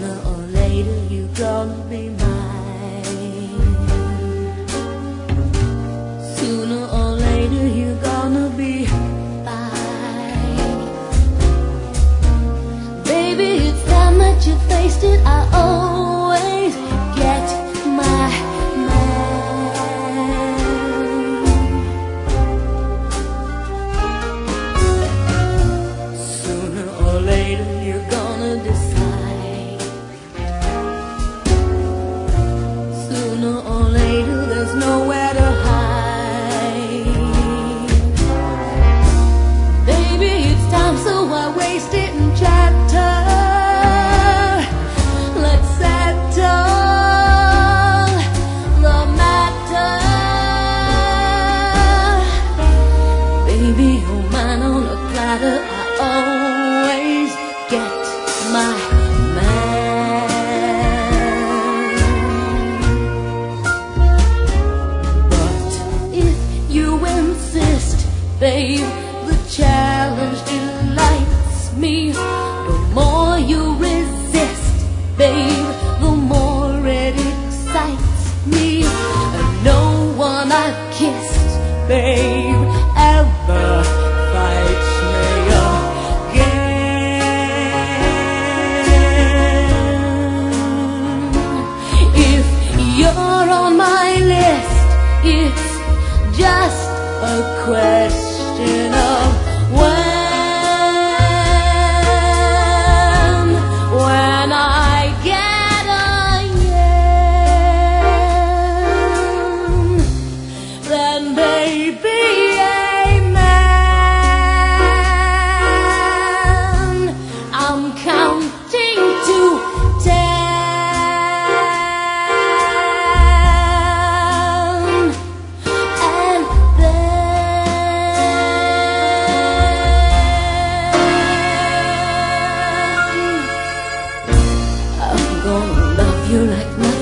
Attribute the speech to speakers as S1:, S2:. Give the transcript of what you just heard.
S1: Sooner or later you're gonna be mine. Sooner or later you're gonna be fine. Baby, it's time that you faced it. I always get my man. Sooner or later you're gonna decide. Sooner or later there's nowhere to hide. Baby, it's time, so I waste it in chatter. Let's settle the matter. Baby, you're mine on a platter. I always get my man. But if you insist, babe, the challenge delights me. The more you resist, babe, the more it excites me. And no one I've kissed, babe, ever fights me again. If you're on my list, it's just a question of when I get a yes, then baby, amen. I'm counting to 10, and then I'm gonna love you like nothing.